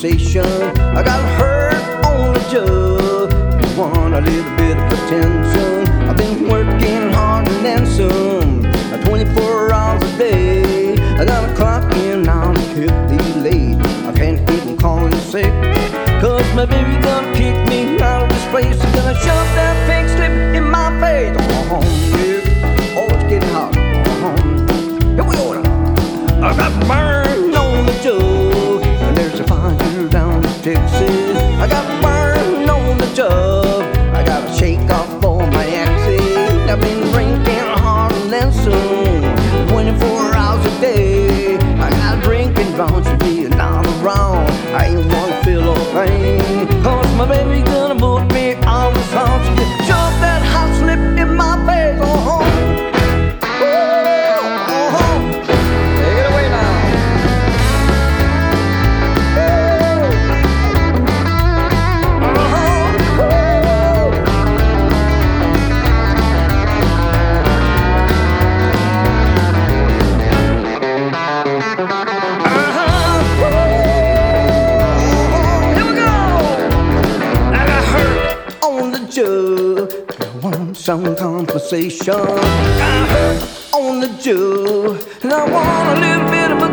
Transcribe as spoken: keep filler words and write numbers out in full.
conversation. I got hurt on the job and want a little bit of attention. I've been working hard and then some, twenty-four hours a day. I got a clock in now and can't be late. I can't keep on calling sick, cause my baby gonna kick me out of this place. She's gonna shove that pink slip in my face. Oh, yeah. Oh, it's getting hot. Oh, here we go now. I got burned on the job, and there's a fire down in Texas. I got burned on the job. I got a shake off for my exes. I've been drinking hard and then some, twenty-four hours a day. I got drinking drunk to be another round. I ain't wanna feel no pain, cause my baby gonna put me on the song. She can shove that hot slip in my face. Oh, I want some conversation. I hurt on the job, and I want a little bit of